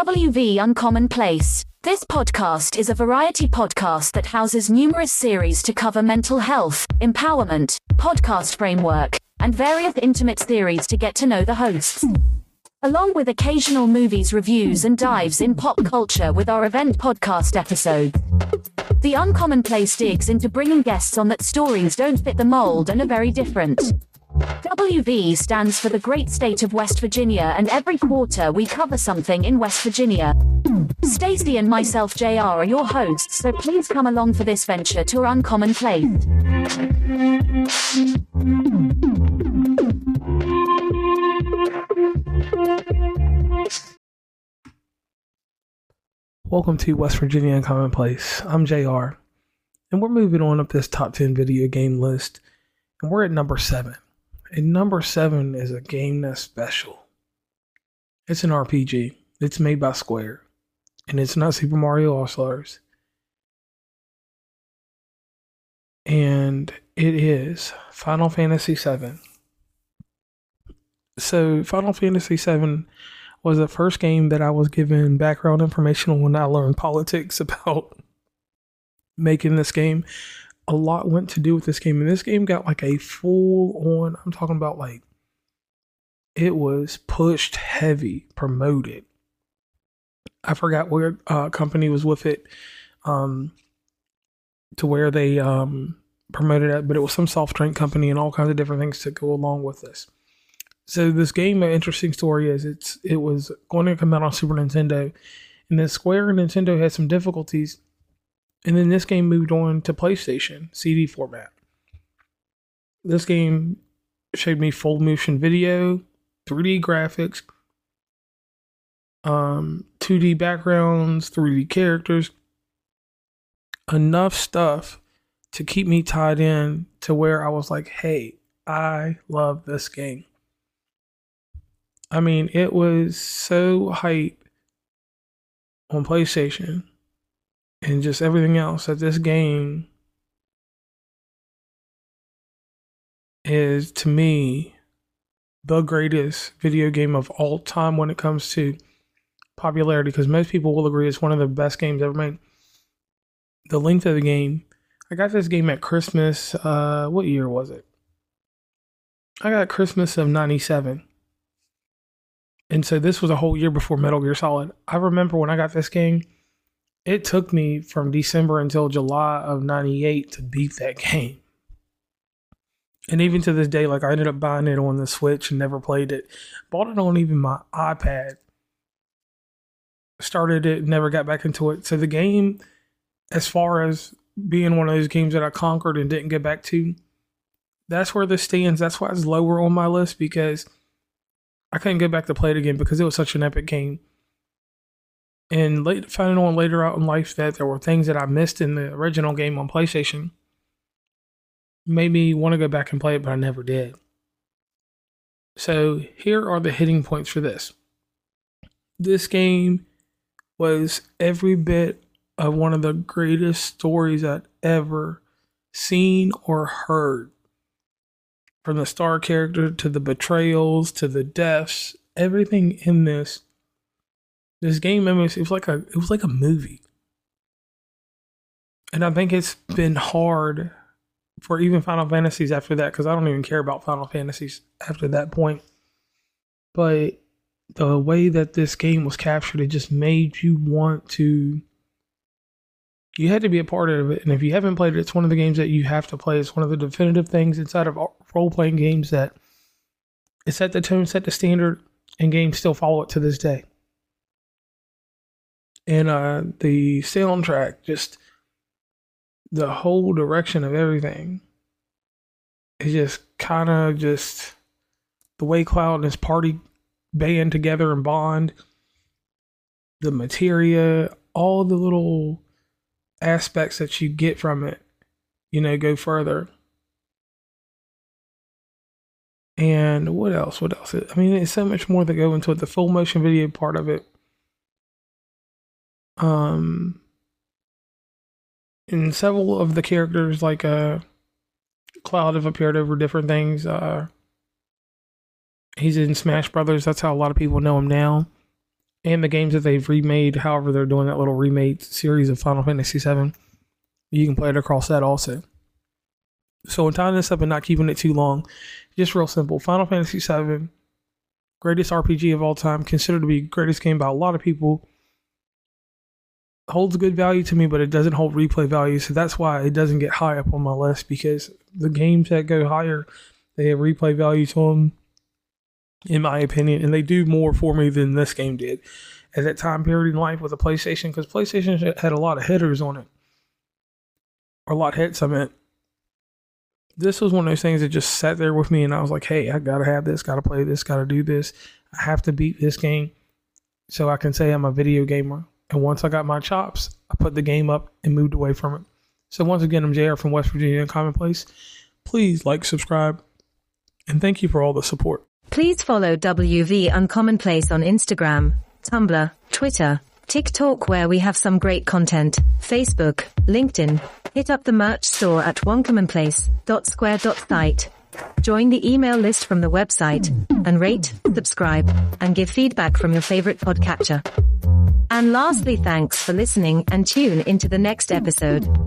WV Uncommon Place. This podcast is a variety podcast that houses numerous series to cover mental health, empowerment, podcast framework, and various intimate theories to get to know the hosts. Along with occasional movies reviews and dives in pop culture with our event podcast episodes. The Uncommon Place digs into bringing guests on that stories don't fit the mold and are very different. WV stands for the great state of West Virginia, and every quarter we cover something in West Virginia. Stacey and myself, JR, are your hosts, so please come along for this venture to our Uncommon Place. Welcome to West Virginia Uncommon Place. I'm JR, and we're moving on up this top 10 video game list, and we're at number 7. And number 7 is a game that's special. It's an RPG. It's made by Square, and it's not Super Mario All-Stars. And it is Final Fantasy VII. So Final Fantasy VII was the first game that I was given background information on when I learned politics about making this game. A lot went to do with this game, and this game got like a full on, I'm talking about like, it was pushed heavy, promoted. I forgot where company was with it, to where they promoted it, but it was some soft drink company and all kinds of different things to go along with this. So this game, an interesting story is it was going to come out on Super Nintendo, and then Square and Nintendo had some difficulties. And then this game moved on to PlayStation CD format. This game showed me full motion video, 3D graphics, 2D backgrounds, 3D characters. Enough stuff to keep me tied in to where I was like, hey, I love this game. I mean, it was so hype on PlayStation and just everything else that this game is, to me, the greatest video game of all time when it comes to popularity, because most people will agree it's one of the best games ever made. The length of the game, I got this game at Christmas, what year was it? I got Christmas of 97. And so this was a whole year before Metal Gear Solid. I remember when I got this game, it took me from December until July of 98 to beat that game. And even to this day, like, I ended up buying it on the Switch and never played it. Bought it on even my iPad. Started it, never got back into it. So the game, as far as being one of those games that I conquered and didn't get back to, that's where this stands. That's why it's lower on my list, because I couldn't get back to play it again because it was such an epic game. And finding on later out in life that there were things that I missed in the original game on PlayStation made me want to go back and play it, but I never did. So here are the hitting points for this. This game was every bit of one of the greatest stories I'd ever seen or heard. From the star character to the betrayals to the deaths, everything in this game, it was like a movie. And I think it's been hard for even Final Fantasies after that, because I don't even care about Final Fantasies after that point. But the way that this game was captured, it just made you want to. You had to be a part of it. And if you haven't played it, it's one of the games that you have to play. It's one of the definitive things inside of role-playing games that it set the tone, set the standard, and games still follow it to this day. And the soundtrack, just the whole direction of everything, is just kind of just the way Cloud and his party band together and bond, the materia, all the little aspects that you get from it, go further. And what else? I mean, there's so much more that go into it. The full motion video part of it. And several of the characters, like Cloud, have appeared over different things. He's in Smash Brothers. That's how a lot of people know him now. and the games that they've remade. However, they're doing that little remade series of Final Fantasy VII. You can play it across that also. So in tying this up and not keeping it too long, just real simple. Final Fantasy VII, greatest RPG of all time, considered to be the greatest game by a lot of people. Holds good value to me, but it doesn't hold replay value. So that's why it doesn't get high up on my list, because the games that go higher, they have replay value to them, in my opinion, and they do more for me than this game did at that time period in life with the PlayStation, because PlayStation had a lot of hitters on it. Or a lot of hits, I meant. This was one of those things that just sat there with me, and I was like, hey, I gotta have this, gotta play this, gotta do this. I have to beat this game so I can say I'm a video gamer. And once I got my chops, I put the game up and moved away from it. So once again, I'm JR from West Virginia Uncommon Place. Please like, subscribe, and thank you for all the support. Please follow WV Uncommon Place on Instagram, Tumblr, Twitter, TikTok, where we have some great content, Facebook, LinkedIn. Hit up the merch store at oncommonplace.square.site. Join the email list from the website, and rate, subscribe, and give feedback from your favorite podcatcher. And lastly, thanks for listening, and tune into the next episode.